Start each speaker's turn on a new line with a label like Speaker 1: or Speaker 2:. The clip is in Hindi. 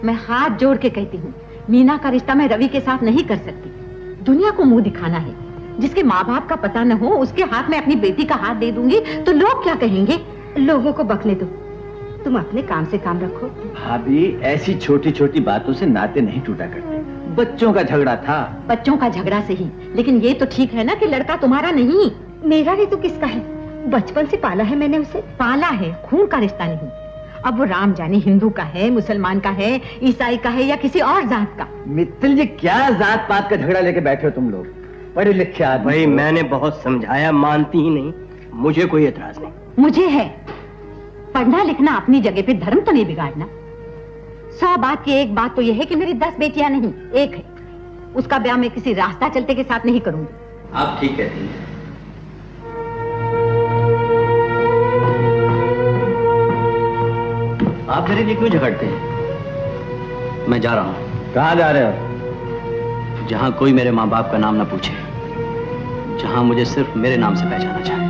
Speaker 1: मैं हाथ जोड़ के कहती हूँ, मीना का रिश्ता मैं रवि के साथ नहीं कर सकती। दुनिया को मुंह दिखाना है। जिसके माँ बाप का पता न हो उसके हाथ में अपनी बेटी का हाथ दे दूंगी तो लोग क्या कहेंगे? लोगों को बकले दो, तुम अपने काम से काम रखो।
Speaker 2: भाभी, ऐसी छोटी छोटी बातों से नाते नहीं टूटा करते। बच्चों का झगड़ा था। बच्चों
Speaker 1: का झगड़ा सही, लेकिन ये तो ठीक है ना कि लड़का तुम्हारा नहीं। मेरा नहीं तो किसका है? बचपन से पाला है मैंने उसे। पाला है, खून का रिश्ता नहीं। अब वो राम जाने हिंदू का है, मुसलमान का है, ईसाई का है या किसी और जात का।
Speaker 2: मित्तल जी, क्या जात पात का झगड़ा लेके बैठे हो तुम लोग? पढ़े लिखे आदमी।
Speaker 3: भाई मैंने बहुत समझाया, मानती ही नहीं। मुझे कोई एतराज नहीं।
Speaker 1: मुझे है। पढ़ना लिखना अपनी जगह पे, धर्म तो नहीं बिगाड़ना। 100 बात की एक बात तो यह है कि मेरी 10 बेटियां नहीं, एक है। उसका ब्याह मैं किसी रास्ता चलते के साथ नहीं करूंगी।
Speaker 2: आप ठीक कहती हैं।
Speaker 3: आप मेरे लिए क्यों झगड़ते हैं? मैं जा रहा हूं।
Speaker 2: कहाँ जा रहे हो?
Speaker 3: जहां कोई मेरे माँ बाप का नाम ना पूछे, जहां मुझे सिर्फ मेरे नाम से पहचाना जाए।